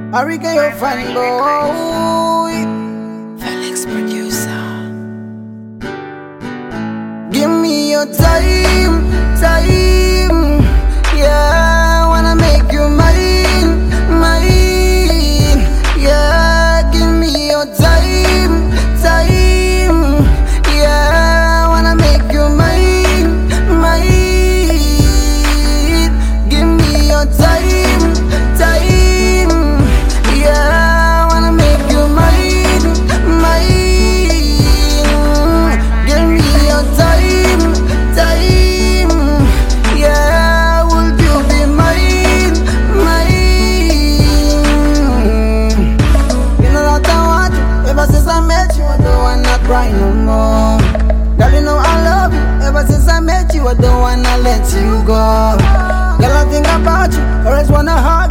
Arika, your fanboy. Felix producer. Give me your time, time. Yeah, I wanna make you mine, mine. Yeah, give me your time, time. Yeah, I wanna make you mine, mine. Give me your time, time. Yeah, I wanna make you mine, mine. Give me your time, time. Yeah, will you be mine, mine? You know that I want you. Ever since I met you, I don't wanna cry no more. Girl, you know I love you. Ever since I met you, I don't wanna let you go. Girl, I think about you, always wanna hug